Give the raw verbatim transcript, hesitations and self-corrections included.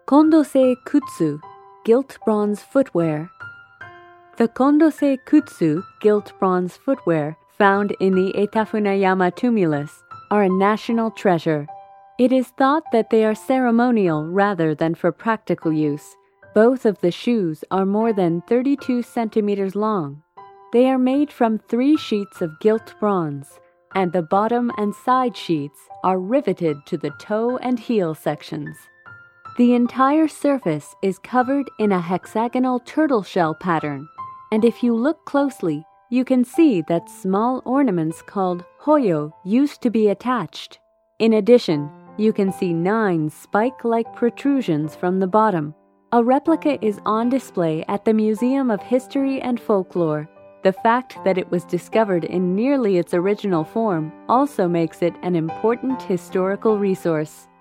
Kondosei Kutsu, gilt bronze footwear. The Kondosei Kutsu gilt bronze footwear found in the Etafunayama tumulus are a national treasure. It is thought that they are ceremonial rather than for practical use. Both of the shoes are more than thirty-two centimeters long. They are made from three sheets of gilt bronze, and the bottom and side sheets are riveted to the toe and heel sections. The entire surface is covered in a hexagonal turtle shell pattern, and if you look closely, you can see that small ornaments called hoyo used to be attached. In addition, you can see nine spike-like protrusions from the bottom. A replica is on display at the Museum of History and Folklore. The fact that it was discovered in nearly its original form also makes it an important historical resource.